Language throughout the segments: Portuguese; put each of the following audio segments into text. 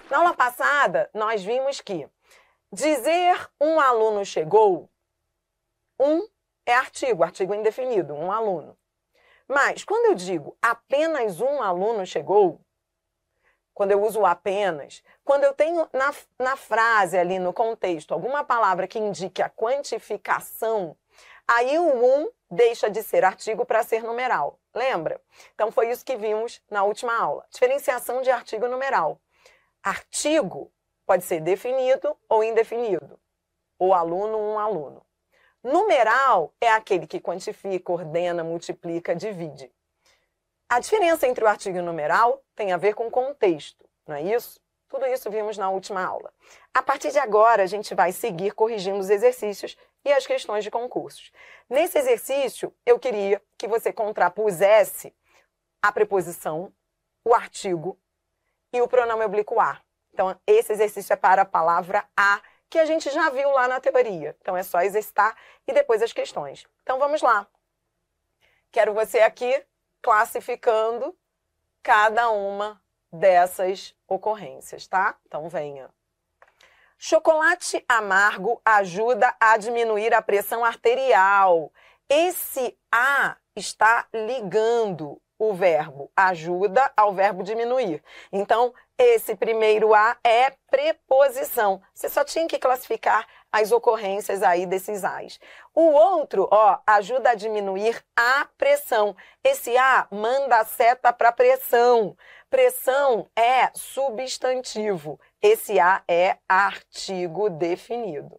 Na aula passada, nós vimos que dizer um aluno chegou, é artigo indefinido, um aluno. Mas quando eu digo apenas um aluno chegou, quando eu uso apenas, quando eu tenho na frase ali, no contexto, alguma palavra que indique a quantificação, aí o deixa de ser artigo para ser numeral. Lembra? Então foi isso que vimos na última aula. Diferenciação de artigo e numeral. Artigo pode ser definido ou indefinido. O aluno, um aluno. Numeral é aquele que quantifica, ordena, multiplica, divide. A diferença entre o artigo e o numeral tem a ver com contexto, não é isso? Tudo isso vimos na última aula. A partir de agora, a gente vai seguir corrigindo os exercícios e as questões de concursos. Nesse exercício, eu queria que você contrapusesse a preposição, o artigo e o pronome oblíquo a. Então, esse exercício é para a palavra a, que a gente já viu lá na teoria. Então, é só exercitar e depois as questões. Então, vamos lá. Quero você aqui classificando cada uma dessas ocorrências, tá? Então, venha. Chocolate amargo ajuda a diminuir a pressão arterial. Esse a está ligando o verbo ajuda ao verbo diminuir. Então, esse primeiro a é preposição. Você só tinha que classificar as ocorrências aí desses as. O outro, ajuda a diminuir a pressão. Esse a manda a seta para pressão. Pressão é substantivo. Esse a é artigo definido.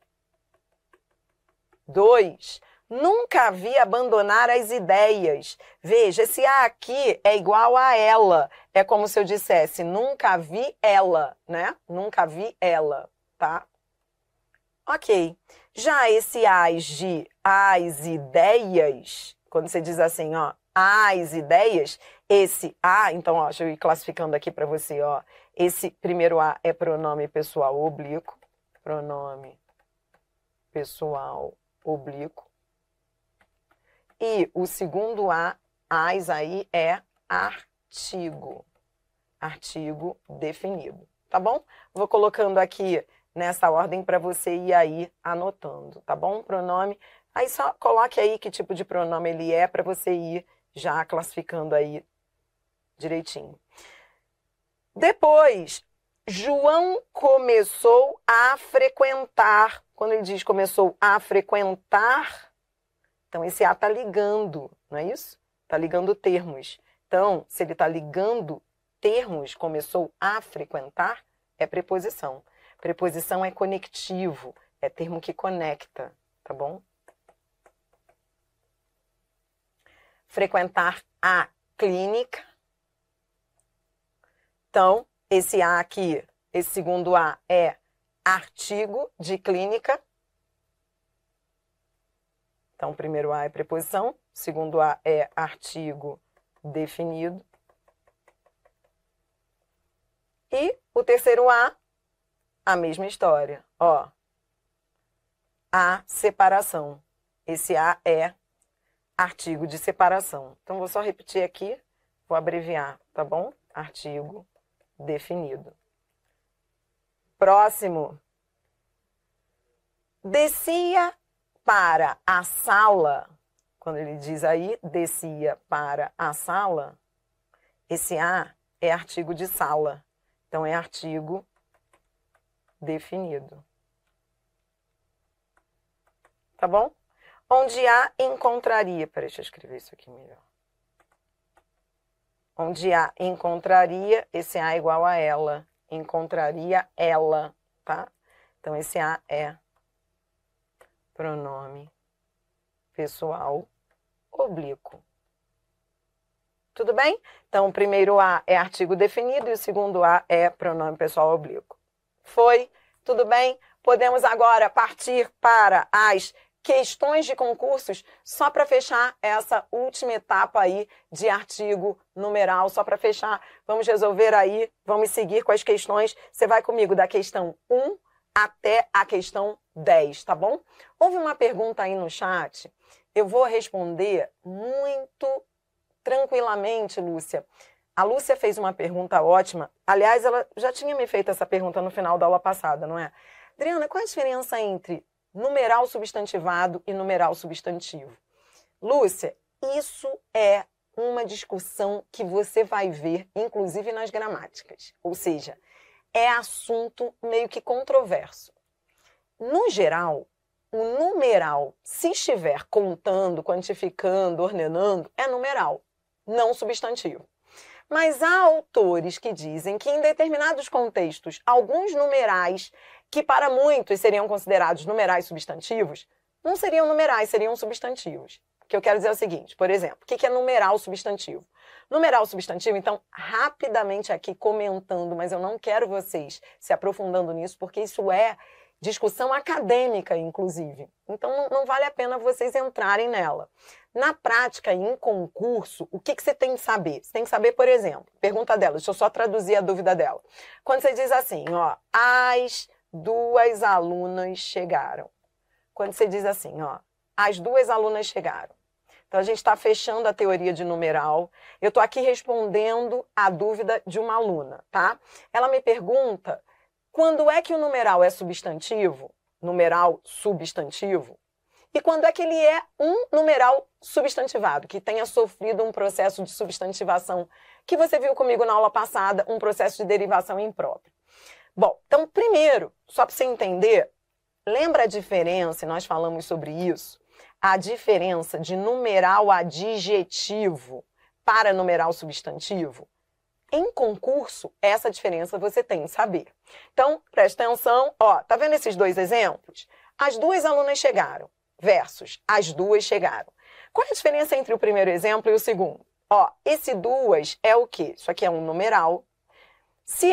2. Nunca vi abandonar as ideias. Veja, esse a aqui é igual a ela. É como se eu dissesse, nunca vi ela, né? Nunca vi ela, tá? Ok. Já esse as de as ideias, quando você diz assim, as ideias, esse a, então, deixa eu ir classificando aqui para você, esse primeiro a é pronome pessoal oblíquo, pronome pessoal oblíquo. E o segundo as aí é artigo. Artigo definido, tá bom? Vou colocando aqui nessa ordem para você ir aí anotando, tá bom? Pronome. Aí só coloque aí que tipo de pronome ele é para você ir já classificando aí direitinho. Depois, João começou a frequentar. Quando ele diz começou a frequentar, então, esse a está ligando, não é isso? Está ligando termos. Então, se ele está ligando termos, começou a frequentar, é preposição. Preposição é conectivo, é termo que conecta, tá bom? Frequentar a clínica. Então, esse a aqui, esse segundo a é artigo de clínica. Então, o primeiro a é preposição, o segundo a é artigo definido. E o terceiro a mesma história. A separação. Esse a é artigo de separação. Então, vou só repetir aqui, vou abreviar, tá bom? Artigo definido. Próximo. Descia para a sala, quando ele diz aí, descia para a sala, esse a é artigo de sala. Então, é artigo definido. Tá bom? Onde a encontraria, peraí, deixa eu escrever isso aqui melhor. Onde a encontraria, esse a é igual a ela. Encontraria ela, tá? Então, esse a é pronome pessoal oblíquo. Tudo bem? Então, o primeiro a é artigo definido e o segundo a é pronome pessoal oblíquo. Foi? Tudo bem? Podemos agora partir para as questões de concursos, só para fechar essa última etapa aí de artigo numeral, só para fechar. Vamos resolver aí, vamos seguir com as questões. Você vai comigo da questão 1 até a questão 10, tá bom? Houve uma pergunta aí no chat, eu vou responder muito tranquilamente, Lúcia. A Lúcia fez uma pergunta ótima. Aliás, ela já tinha me feito essa pergunta no final da aula passada, não é? Adriana, qual a diferença entre numeral substantivado e numeral substantivo? Lúcia, isso é uma discussão que você vai ver, inclusive nas gramáticas. Ou seja, é assunto meio que controverso. No geral, o numeral, se estiver contando, quantificando, ordenando, é numeral, não substantivo. Mas há autores que dizem que em determinados contextos, alguns numerais, que para muitos seriam considerados numerais substantivos, não seriam numerais, seriam substantivos. O que eu quero dizer é o seguinte, por exemplo, o que é numeral substantivo? Numeral substantivo, então, rapidamente aqui comentando, mas eu não quero vocês se aprofundando nisso, porque isso é discussão acadêmica, inclusive. Então, não vale a pena vocês entrarem nela. Na prática, em concurso, o que você tem que saber? Você tem que saber, por exemplo, pergunta dela, deixa eu só traduzir a dúvida dela. Quando você diz assim, ó, as 2 alunas chegaram. Quando você diz assim, ó, as 2 alunas chegaram. Então, a gente está fechando a teoria de numeral. Eu estou aqui respondendo a dúvida de uma aluna, tá? Ela me pergunta, quando é que o numeral é substantivo? Numeral substantivo? E quando é que ele é um numeral substantivado, que tenha sofrido um processo de substantivação, que você viu comigo na aula passada, um processo de derivação impróprio. Bom, então, primeiro, só para você entender, lembra a diferença, e nós falamos sobre isso, a diferença de numeral adjetivo para numeral substantivo? Em concurso, essa diferença você tem que saber. Então, presta atenção, ó, tá vendo esses 2 exemplos? As 2 alunas chegaram. Versus as 2 chegaram. Qual é a diferença entre o primeiro exemplo e o segundo? Ó, esse 2 é o quê? Isso aqui é um numeral. Se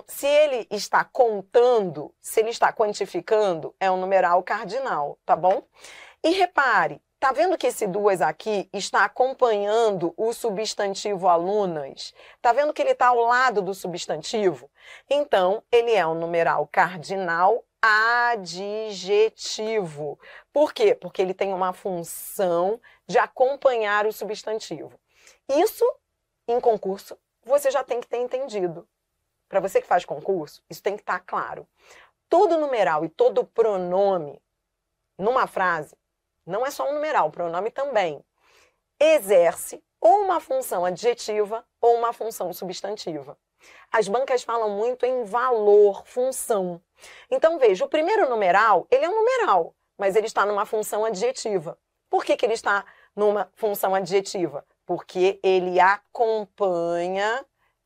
ele está contando, se ele está quantificando, é um numeral cardinal, tá bom? E repare, tá vendo que esse 2 aqui está acompanhando o substantivo alunas? Tá vendo que ele está ao lado do substantivo? Então, ele é um numeral cardinal adjetivo. Por quê? Porque ele tem uma função de acompanhar o substantivo. Isso, em concurso, você já tem que ter entendido. Para você que faz concurso, isso tem que estar claro. Todo numeral e todo pronome, numa frase, não é só um numeral, o pronome também, exerce ou uma função adjetiva ou uma função substantiva. As bancas falam muito em valor, função. Então, veja, o primeiro numeral, ele é um numeral, mas ele está numa função adjetiva. Por que ele está numa função adjetiva? Porque ele acompanha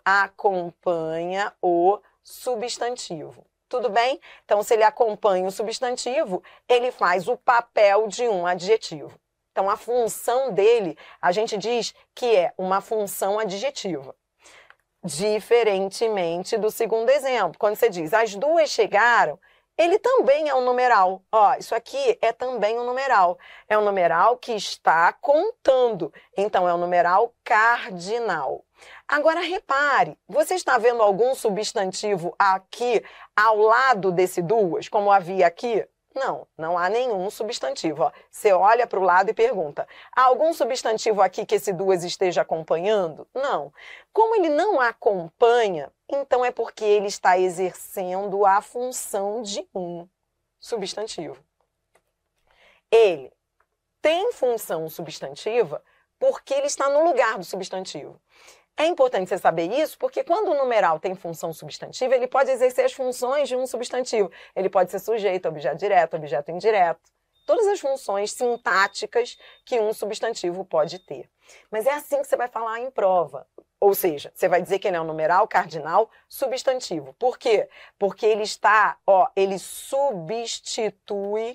o substantivo. Tudo bem? Então, se ele acompanha o substantivo, ele faz o papel de um adjetivo. Então, a função dele, a gente diz que é uma função adjetiva. Diferentemente do segundo exemplo, quando você diz as 2 chegaram, ele também é um numeral. Ó, isso aqui é também um numeral. É um numeral que está contando. Então, é um numeral cardinal. Agora, repare, você está vendo algum substantivo aqui ao lado desse 2, como havia aqui? Não, não há nenhum substantivo. Ó, você olha para o lado e pergunta, há algum substantivo aqui que esse 2 esteja acompanhando? Não. Como ele não acompanha, então é porque ele está exercendo a função de um substantivo. Ele tem função substantiva porque ele está no lugar do substantivo. É importante você saber isso, porque quando o numeral tem função substantiva, ele pode exercer as funções de um substantivo. Ele pode ser sujeito, objeto direto, objeto indireto. Todas as funções sintáticas que um substantivo pode ter. Mas é assim que você vai falar em prova. Ou seja, você vai dizer que ele é um numeral cardinal substantivo. Por quê? Porque ele está, ó, ele substitui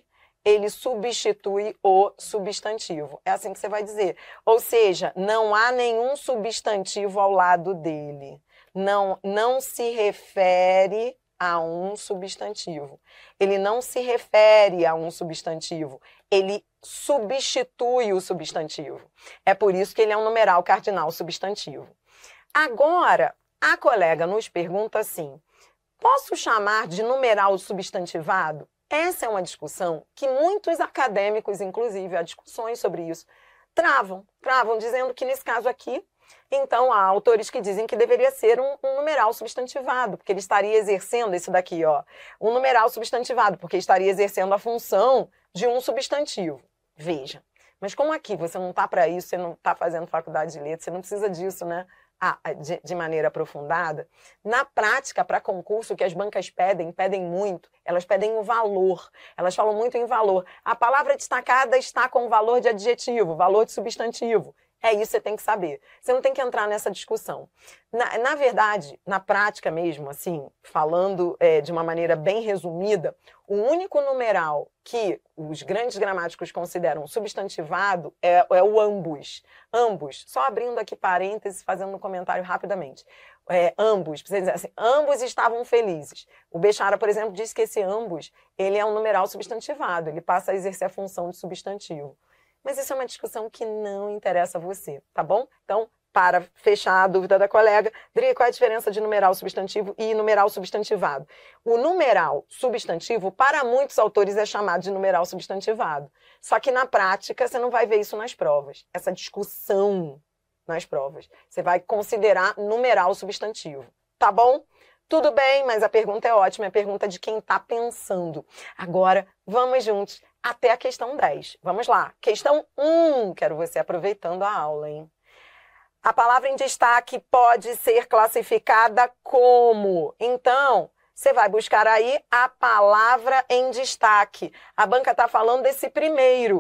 o substantivo. É assim que você vai dizer. Ou seja, não há nenhum substantivo ao lado dele. Não se refere a um substantivo. Ele não se refere a um substantivo. Ele substitui o substantivo. É por isso que ele é um numeral cardinal substantivo. Agora, a colega nos pergunta assim, posso chamar de numeral substantivado? Essa é uma discussão que muitos acadêmicos, inclusive, há discussões sobre isso, travam dizendo que nesse caso aqui, Então, há autores que dizem que deveria ser um numeral substantivado, porque ele estaria exercendo isso daqui, ó, um numeral substantivado, porque estaria exercendo a função de um substantivo. Veja, mas como aqui você não está para isso, você não está fazendo faculdade de letras, você não precisa disso, né? De maneira aprofundada. Na prática, para concurso, que as bancas pedem muito, elas pedem o valor, elas falam muito em valor. A palavra destacada está com valor de adjetivo, valor de substantivo. É isso que você tem que saber. Você não tem que entrar nessa discussão. Na verdade, na prática mesmo, assim, falando de uma maneira bem resumida, o único numeral que os grandes gramáticos consideram substantivado é o ambos. Ambos, só abrindo aqui parênteses, fazendo um comentário rapidamente. Ambos, precisa dizer assim, ambos estavam felizes. O Bechara, por exemplo, diz que esse ambos, ele é um numeral substantivado, ele passa a exercer a função de substantivo. Mas isso é uma discussão que não interessa a você, tá bom? Então, para fechar a dúvida da colega, Dri, qual é a diferença de numeral substantivo e numeral substantivado? O numeral substantivo, para muitos autores, é chamado de numeral substantivado. Só que na prática, você não vai ver isso nas provas. Essa discussão nas provas. Você vai considerar numeral substantivo, tá bom? Tudo bem, mas a pergunta é ótima, é a pergunta de quem está pensando. Agora, vamos juntos até a questão 10. Vamos lá. Questão 1. Quero você aproveitando a aula, hein? A palavra em destaque pode ser classificada como? Então, você vai buscar aí a palavra em destaque. A banca está falando desse primeiro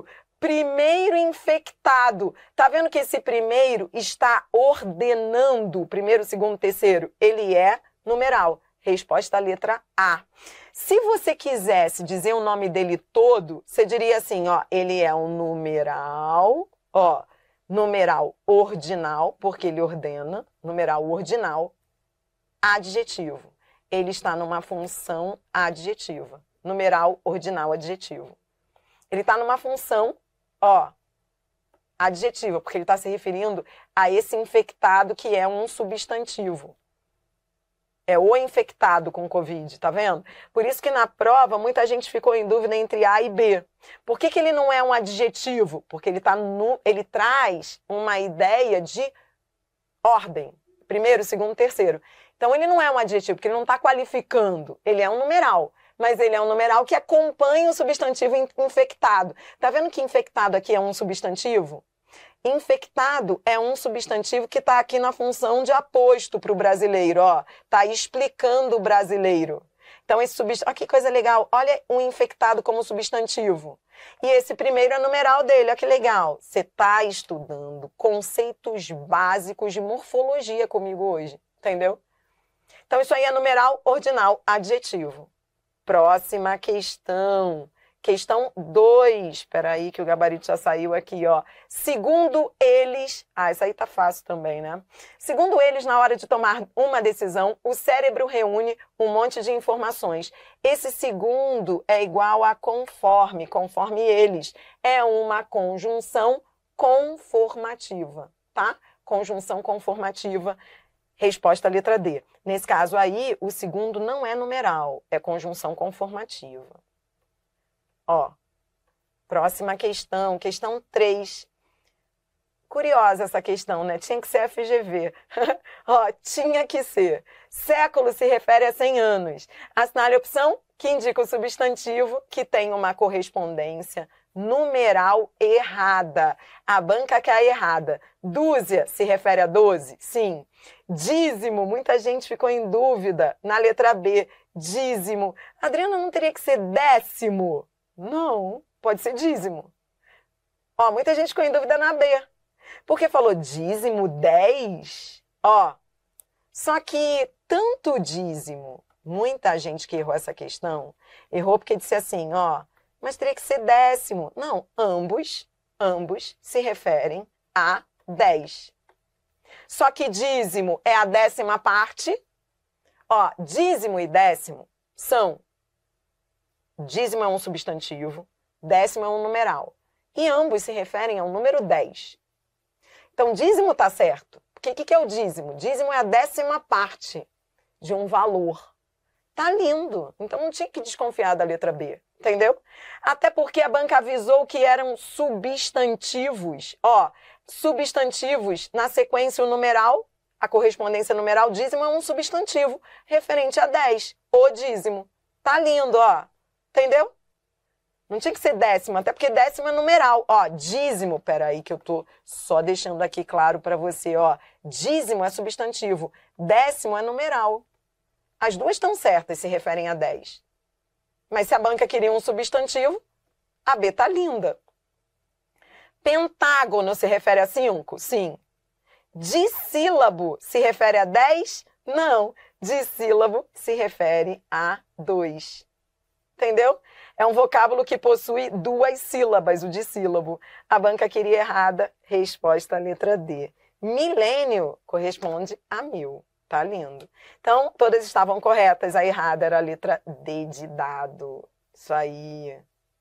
infectado. Tá vendo que esse primeiro está ordenando, primeiro, segundo, terceiro? Ele é numeral. Resposta letra A. Se você quisesse dizer o nome dele todo, você diria assim, ó, ele é um numeral, ó, numeral ordinal, porque ele ordena, numeral ordinal, adjetivo. Ele está numa função adjetiva. Numeral ordinal adjetivo. Ele está numa função, ó, adjetiva, porque ele está se referindo a esse infectado que é um substantivo. É o infectado com Covid, tá vendo? Por isso que na prova muita gente ficou em dúvida entre A e B. Por que ele não é um adjetivo? Porque ele traz uma ideia de ordem. Primeiro, segundo, terceiro. Então ele não é um adjetivo, porque ele não está qualificando. Ele é um numeral. Mas ele é um numeral que acompanha o substantivo infectado. Tá vendo que infectado aqui é um substantivo? Infectado é um substantivo que está aqui na função de aposto para o brasileiro, ó. Está explicando o brasileiro. Então, esse substantivo... Olha que coisa legal. Olha o infectado como substantivo. E esse primeiro é numeral dele. Olha que legal. Você está estudando conceitos básicos de morfologia comigo hoje. Entendeu? Então, isso aí é numeral ordinal adjetivo. Próxima questão. Questão 2, espera aí que o gabarito já saiu aqui, ó. Segundo eles, essa aí tá fácil também, né? Segundo eles, na hora de tomar uma decisão, o cérebro reúne um monte de informações. Esse segundo é igual a conforme, conforme eles. É uma conjunção conformativa, tá? Conjunção conformativa, resposta letra D. Nesse caso aí, o segundo não é numeral, é conjunção conformativa. Ó, próxima questão, questão 3. Curiosa essa questão, né? Tinha que ser FGV. Ó, tinha que ser. Século se refere a 100 anos. Assinale a opção que indica o substantivo que tem uma correspondência numeral errada. A banca quer a errada. Dúzia se refere a 12? Sim. Dízimo, muita gente ficou em dúvida na letra B. Dízimo. Adriana, não teria que ser décimo? Não, pode ser dízimo. Ó, muita gente ficou em dúvida na B. Porque falou dízimo 10? Ó, só que tanto dízimo, muita gente que errou essa questão, errou porque disse assim, ó, mas teria que ser décimo. Não, ambos se referem a 10. Só que dízimo é a 10ª parte. Ó, dízimo e décimo são... Dízimo é um substantivo, décimo é um numeral. E ambos se referem ao número 10. Então, dízimo está certo. Porque o que é o dízimo? Dízimo é a 10ª parte de um valor. Tá lindo. Então, não tinha que desconfiar da letra B. Entendeu? Até porque a banca avisou que eram substantivos. Ó, substantivos na sequência o numeral, a correspondência numeral dízimo é um substantivo referente a 10, o dízimo. Tá lindo, ó. Entendeu? Não tinha que ser décimo, até porque décimo é numeral. Ó, dízimo, peraí que eu tô só deixando aqui claro para você, ó. Dízimo é substantivo, décimo é numeral. As duas estão certas, se referem a 10. Mas se a banca queria um substantivo, a B tá linda. Pentágono se refere a 5? Sim. Dissílabo se refere a 10? Não. Dissílabo se refere a 2. Entendeu? É um vocábulo que possui 2 sílabas, o dissílabo. A banca queria errada, resposta letra D. Milênio corresponde a 1000. Tá lindo. Então, todas estavam corretas. A errada era a letra D de dado. Isso aí.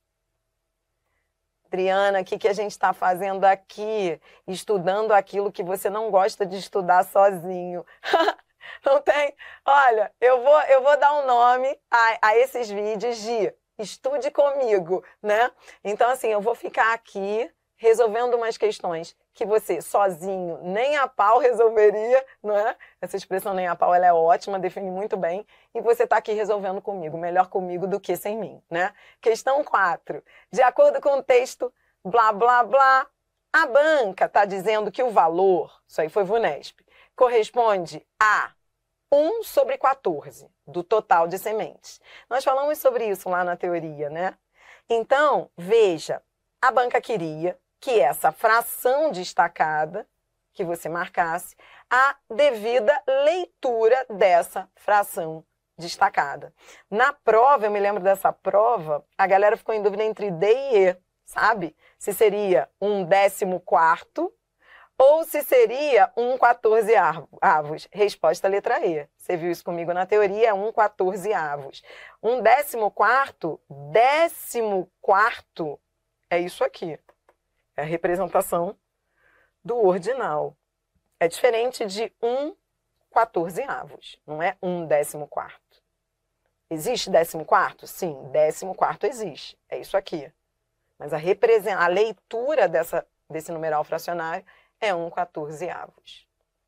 Adriana, o que a gente está fazendo aqui? Estudando aquilo que você não gosta de estudar sozinho. Não tem? Olha, eu vou dar um nome a esses vídeos de estude comigo, né? Então, assim, eu vou ficar aqui resolvendo umas questões que você sozinho nem a pau resolveria, não é? Essa expressão nem a pau, ela é ótima, define muito bem. E você está aqui resolvendo comigo, melhor comigo do que sem mim, né? Questão 4. De acordo com o texto, blá, blá, blá, a banca está dizendo que o valor, isso aí foi VUNESP, corresponde a 1 sobre 14 do total de sementes. Nós falamos sobre isso lá na teoria, né? Então, veja, a banca queria que essa fração destacada, que você marcasse, a devida leitura dessa fração destacada. Na prova, eu me lembro dessa prova, a galera ficou em dúvida entre D e E, sabe? Se seria 1/14 ou se seria 1/14 avos. Resposta letra E. Você viu isso comigo na teoria, é 1/14 avos. 1/14, 14 é isso aqui. É a representação do ordinal. É diferente de 1/14 avos. Não é 1/14. Existe 14? Sim, 14 existe. É isso aqui. Mas a leitura desse numeral fracionário é 1/14 avos.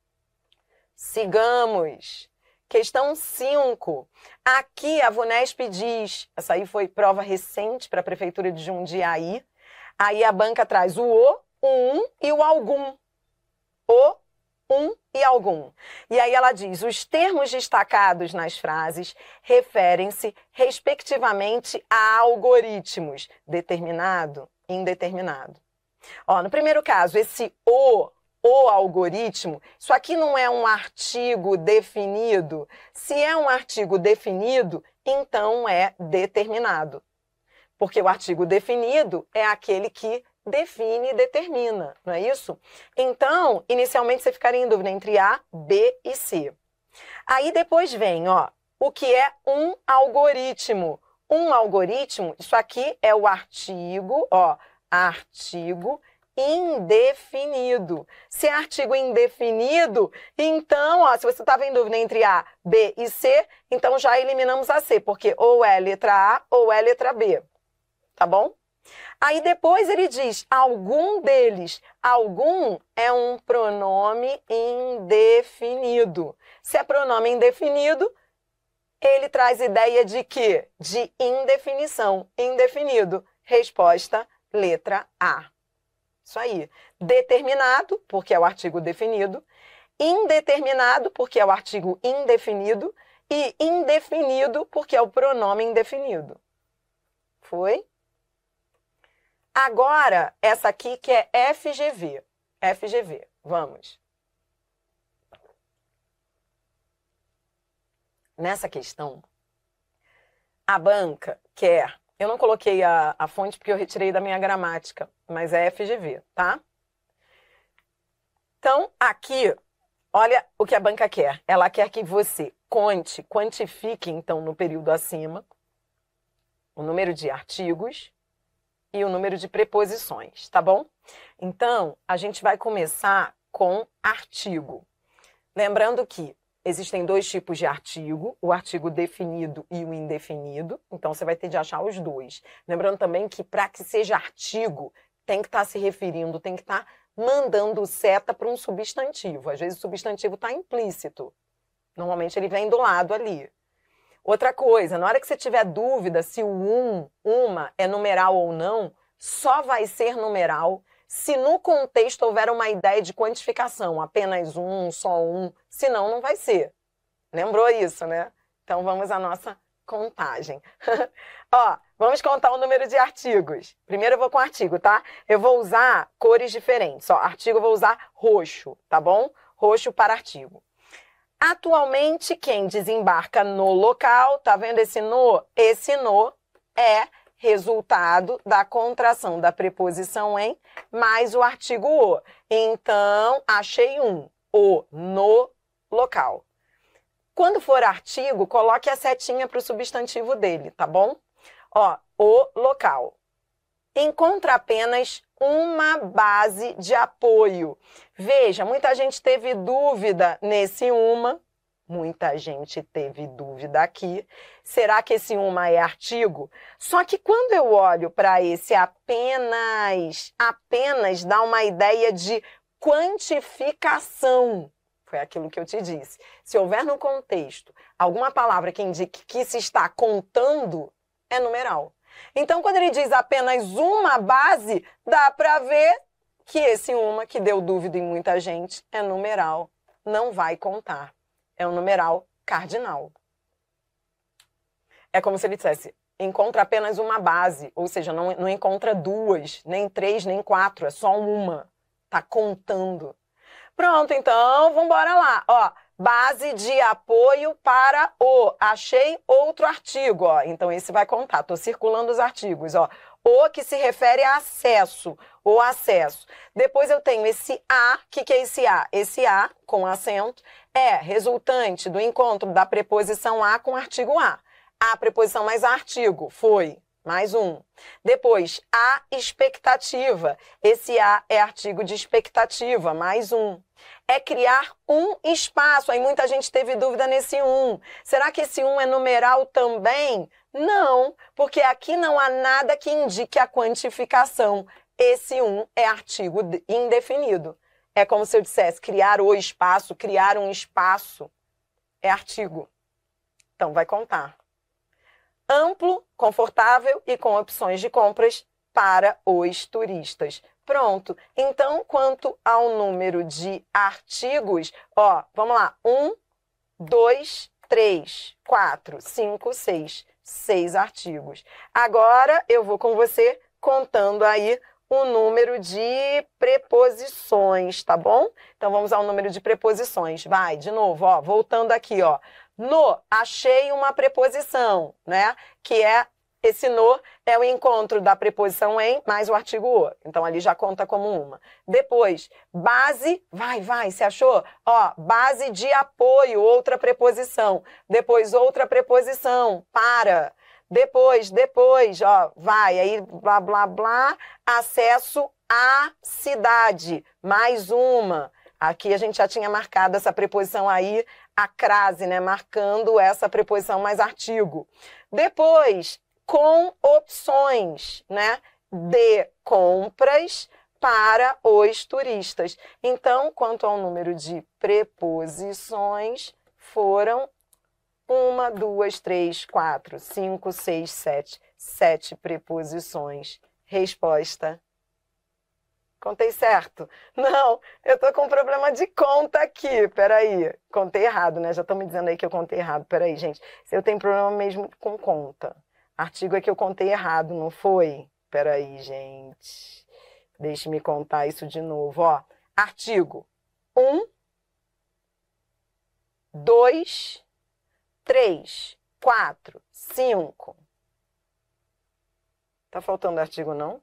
Sigamos. Questão 5. Aqui a VUNESP diz, essa aí foi prova recente para a Prefeitura de Jundiaí. Aí a banca traz o 1 e o algum. O, 1 e algum. E aí ela diz, os termos destacados nas frases referem-se, respectivamente, a algoritmos, determinado e indeterminado. Ó, no primeiro caso, esse o algoritmo, isso aqui não é um artigo definido. Se é um artigo definido, então é determinado. Porque o artigo definido é aquele que define e determina, não é isso? Então, inicialmente você ficaria em dúvida entre A, B e C. Aí depois vem, ó, o que é um algoritmo. Um algoritmo, isso aqui é o artigo, ó, artigo indefinido. Se é artigo indefinido, então, ó, se você estava em dúvida entre A, B e C, então já eliminamos a C, porque ou é letra A ou é letra B. Tá bom? Aí depois ele diz, algum deles. Algum é um pronome indefinido. Se é pronome indefinido, ele traz ideia de quê? De indefinição. Indefinido. Resposta, letra A. Isso aí. Determinado, porque é o artigo definido. Indeterminado, porque é o artigo indefinido. E indefinido, porque é o pronome indefinido. Foi? Agora, essa aqui que é FGV. FGV. Vamos. Nessa questão, a banca quer... Eu não coloquei a fonte porque eu retirei da minha gramática, mas é FGV, tá? Então, aqui, olha o que a banca quer. Ela quer que você quantifique, então, no período acima, o número de artigos e o número de preposições, tá bom? Então, a gente vai começar com artigo. Lembrando que existem 2 tipos de artigo, o artigo definido e o indefinido. Então, você vai ter de achar os 2. Lembrando também que para que seja artigo, tem que estar se referindo, tem que estar mandando seta para um substantivo. Às vezes o substantivo está implícito. Normalmente ele vem do lado ali. Outra coisa, na hora que você tiver dúvida se o uma é numeral ou não, só vai ser numeral se no contexto houver uma ideia de quantificação, apenas um, só um, senão não vai ser. Lembrou isso, né? Então vamos à nossa contagem. Ó, vamos contar o número de artigos. Primeiro eu vou com artigo, tá? Eu vou usar cores diferentes. Ó, artigo eu vou usar roxo, tá bom? Roxo para artigo. Atualmente, quem desembarca no local, tá vendo esse no? Esse no é resultado da contração da preposição em mais o artigo o. Então, achei o no local. Quando for artigo, coloque a setinha para o substantivo dele, tá bom? Ó, o local. Encontra apenas uma base de apoio. Veja, muita gente teve dúvida nesse uma. Muita gente teve dúvida aqui. Será que esse uma é artigo? Só que quando eu olho para esse apenas dá uma ideia de quantificação. Foi aquilo que eu te disse. Se houver no contexto alguma palavra que indique que se está contando, é numeral. Então, quando ele diz apenas uma base, dá para ver que esse uma, que deu dúvida em muita gente, é numeral, não vai contar. É um numeral cardinal. É como se ele dissesse, encontra apenas uma base, ou seja, não encontra duas, nem três, nem quatro, é só uma. Está contando. Pronto, então, vamos embora lá. Ó, base de apoio para o. Achei outro artigo, ó. Então, esse vai contar. Estou circulando os artigos, ó. O que se refere a acesso, o acesso. Depois eu tenho esse a. O que é esse a? Esse a, com acento, é resultante do encontro da preposição a com o artigo a. A preposição mais artigo, foi. Mais um. Depois, a expectativa. Esse a é artigo de expectativa, mais um. É criar um espaço. Aí muita gente teve dúvida nesse um. Será que esse um é numeral também? Não, porque aqui não há nada que indique a quantificação. Esse um é artigo indefinido. É como se eu dissesse criar o espaço, criar um espaço. É artigo. Então, vai contar. Amplo, confortável e com opções de compras para os turistas. Pronto. Então, quanto ao número de artigos, ó, vamos lá. 1, 2, 3, 4, 5, 6. 6 artigos. Agora, eu vou com você contando aí o número de preposições, tá bom? Então, vamos ao número de preposições. Vai, de novo, ó, voltando aqui, ó. No, achei uma preposição, né? Que é, esse no é o encontro da preposição em mais o artigo o. Então, ali já conta como uma. Depois, base, vai, você achou? Ó, base de apoio, outra preposição. Depois, outra preposição, para. Depois, ó, vai, aí, blá, blá, blá, acesso à cidade, mais uma. Aqui a gente já tinha marcado essa preposição aí, a crase, né? Marcando essa preposição mais artigo. Depois, com opções, né? De compras para os turistas. Então, quanto ao número de preposições, foram 1, 2, 3, 4, 5, 6, 7. 7 preposições. Resposta. Contei certo? Não, eu tô com um problema de conta aqui. Peraí, contei errado, né? Já estão me dizendo aí que eu contei errado. Peraí, gente. Eu tenho problema mesmo com conta. Artigo é que eu contei errado, não foi? Peraí, gente. Deixe-me contar isso de novo, ó. Artigo 1, 2, 3, 4, 5. Tá faltando artigo, não?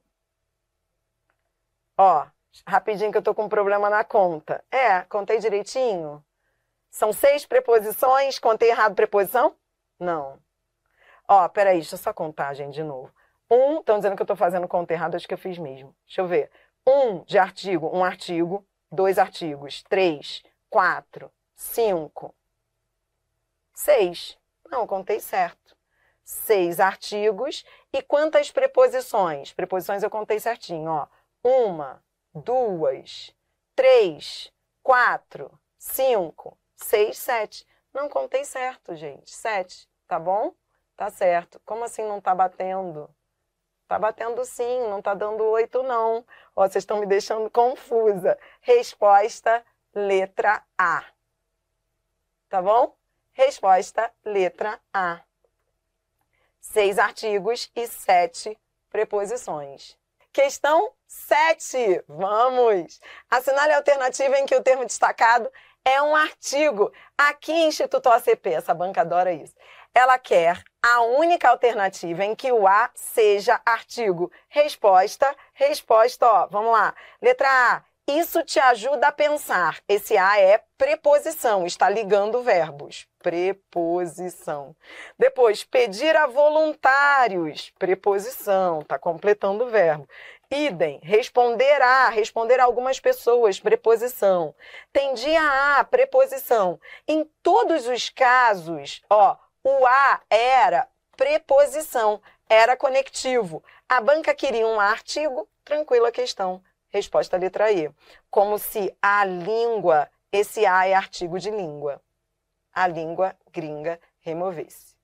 Ó, rapidinho que eu tô com um problema na conta. Contei direitinho? São 6 preposições, contei errado preposição? Não. Ó, peraí, deixa eu só contar, gente, de novo. Estão dizendo que eu tô fazendo conta errada, acho que eu fiz mesmo. Deixa eu ver. 1 de artigo, 1 artigo, 2 artigos, 3, 4, 5, 6. Não, contei certo. 6 artigos. E quantas preposições? Preposições eu contei certinho, ó. 1, 2, 3, 4, 5, 6, 7. Não contei certo, gente. 7, tá bom? Tá certo. Como assim não tá batendo? Tá batendo sim, não tá dando 8 não. Ó, vocês estão me deixando confusa. Resposta, letra A. Tá bom? Resposta, letra A. 6 artigos e 7 preposições. Questão 7. Vamos! Assinale a alternativa em que o termo destacado é um artigo. Aqui, Instituto OCP, essa banca adora isso. Ela quer a única alternativa em que o A seja artigo. Resposta, ó. Vamos lá. Letra A. Isso te ajuda a pensar. Esse A é preposição, está ligando verbos. Preposição. Depois, pedir a voluntários. Preposição, está completando o verbo. Idem, responder a algumas pessoas, preposição. Tendia a, preposição. Em todos os casos, ó, o a era preposição, era conectivo. A banca queria um artigo, tranquila questão. Resposta letra E. Como se a língua, esse a é artigo de língua. A língua gringa removesse.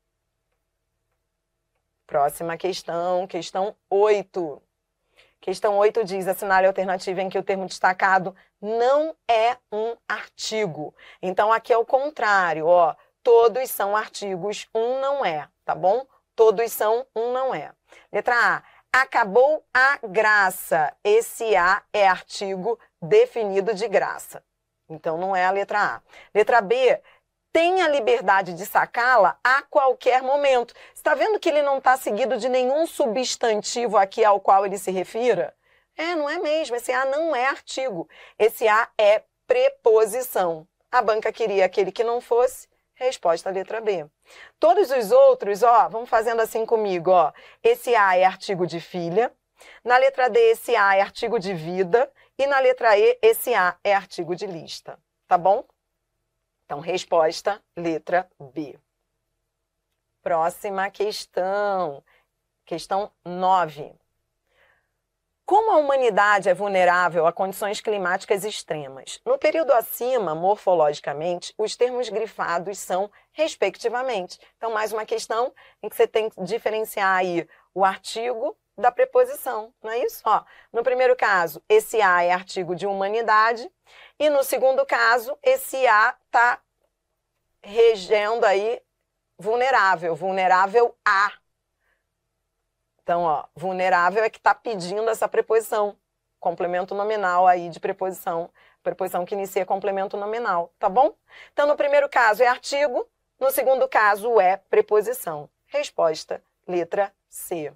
Próxima questão, questão 8. Questão 8 diz, assinale a alternativa em que o termo destacado não é um artigo. Então, aqui é o contrário, ó. Todos são artigos, um não é, tá bom? Todos são, um não é. Letra A. Acabou a graça. Esse A é artigo definido de graça. Então, não é a letra A. Letra B. Tem a liberdade de sacá-la a qualquer momento. Você está vendo que ele não está seguido de nenhum substantivo aqui ao qual ele se refira? Não é mesmo. Esse A não é artigo. Esse A é preposição. A banca queria aquele que não fosse. Resposta letra B. Todos os outros, ó, vamos fazendo assim comigo, ó. Esse A é artigo de filha. Na letra D, esse A é artigo de vida. E na letra E, esse A é artigo de lista. Tá bom? Então, resposta, letra B. Próxima questão. Questão 9. Como a humanidade é vulnerável a condições climáticas extremas? No período acima, morfologicamente, os termos grifados são respectivamente. Então, mais uma questão em que você tem que diferenciar aí o artigo da preposição, não é isso? Ó, no primeiro caso, esse A é artigo de humanidade. E no segundo caso, esse A está regendo aí vulnerável, vulnerável a. Então, ó, vulnerável é que está pedindo essa preposição, complemento nominal aí de preposição que inicia complemento nominal, tá bom? Então, no primeiro caso é artigo, no segundo caso é preposição. Resposta, letra C.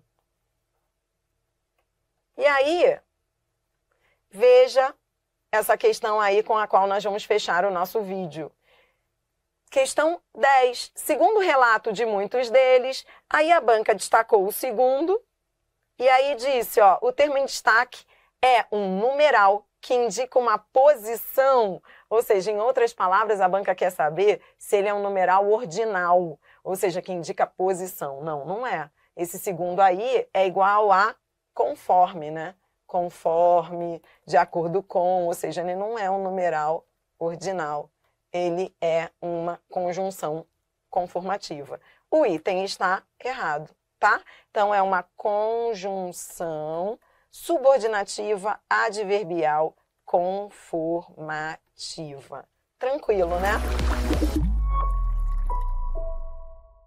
E aí, veja essa questão aí com a qual nós vamos fechar o nosso vídeo. Questão 10. Segundo o relato de muitos deles, aí a banca destacou o segundo e aí disse, ó, o termo em destaque é um numeral que indica uma posição, ou seja, em outras palavras, a banca quer saber se ele é um numeral ordinal, ou seja, que indica posição. Não, não é. Esse segundo aí é igual a conforme, né? Conforme, de acordo com, ou seja, ele não é um numeral ordinal. Ele é uma conjunção conformativa. O item está errado, tá? Então, é uma conjunção subordinativa adverbial conformativa. Tranquilo, né?